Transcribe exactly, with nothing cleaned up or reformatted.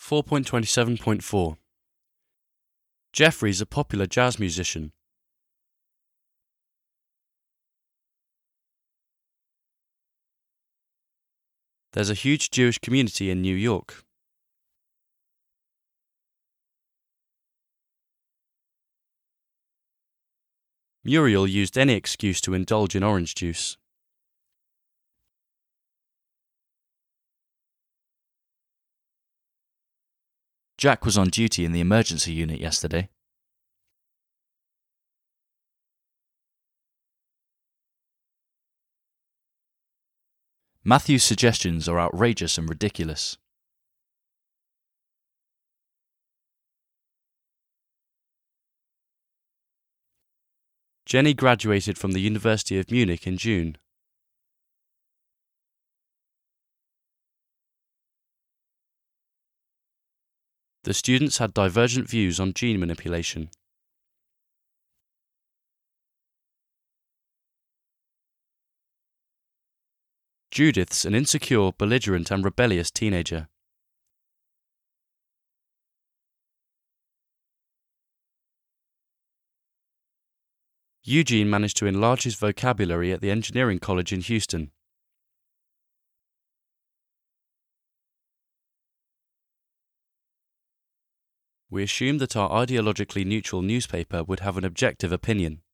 four point twenty-seven point four. Jeffrey's a popular jazz musician. There's a huge Jewish community in New York. Muriel used any excuse to indulge in orange juice. Jack was on duty in the emergency unit yesterday. Matthew's suggestions are outrageous and ridiculous. Jenny graduated from the University of Munich in June. The students had divergent views on gene manipulation. Judith's an insecure, belligerent and rebellious teenager. Eugene managed to enlarge his vocabulary at the engineering college in Houston. We assumed that our ideologically neutral newspaper would have an objective opinion.